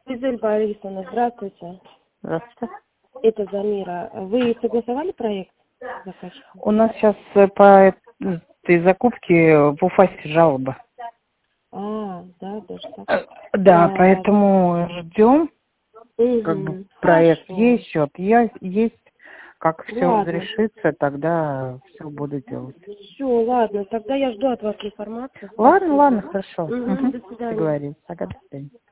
Гюзель Борисовна, здравствуйте. Здравствуйте. Это Замира. Вы согласовали проект заказчика? У нас сейчас по этой закупке в Уфасе жалоба. Да, даже так. Да, поэтому ждем, как бы Угу. проект Хорошо. есть, счет есть. Как все Ладно. разрешится, тогда все буду делать. Все, ладно. Тогда я жду от вас информацию. Ладно, Спасибо. хорошо. До свидания. Договорились. Ага, до свидания.